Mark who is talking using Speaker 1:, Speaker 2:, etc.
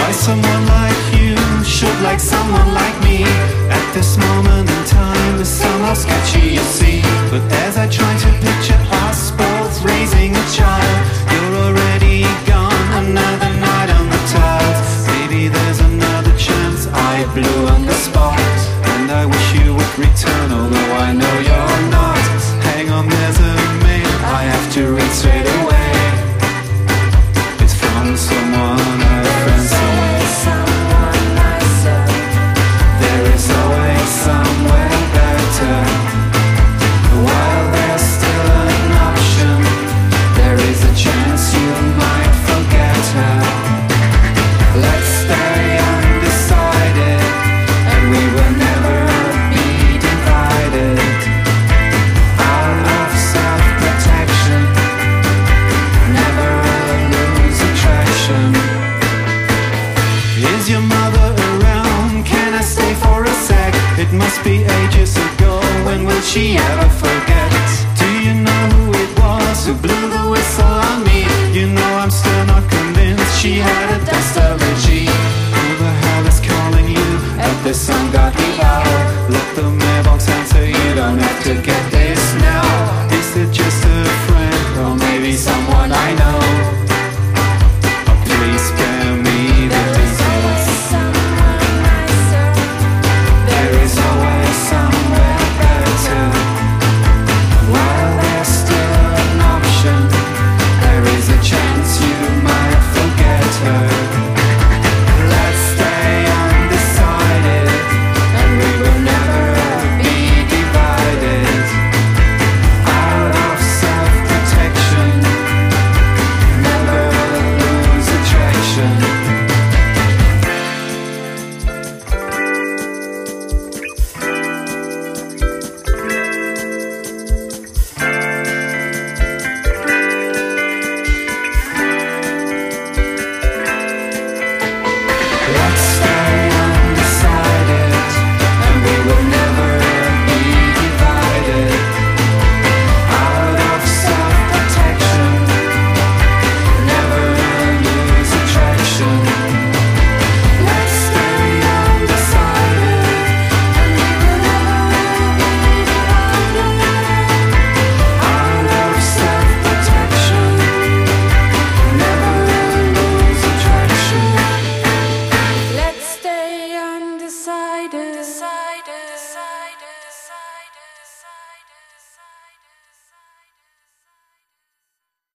Speaker 1: Why someone like you should like someone like me? At this moment in time, it's somehow sketchy, you see. But as I try to picture us both raising a child, you're already gone, another night on the tiles. Maybe there's another chance, I blew on the spot, and I wish you would return, although I know you're not. Hang on, there's a mail I have to read straight away. It's from someone I've friends nicer. There is always somewhere better. While there's still an option, there is a chance you might forget her. Let's stay undecided, and we will never be divided. Out of self-protection, never lose attraction. Is your mother around? Can I stay for a sec? It must be ages ago. When will she ever forget?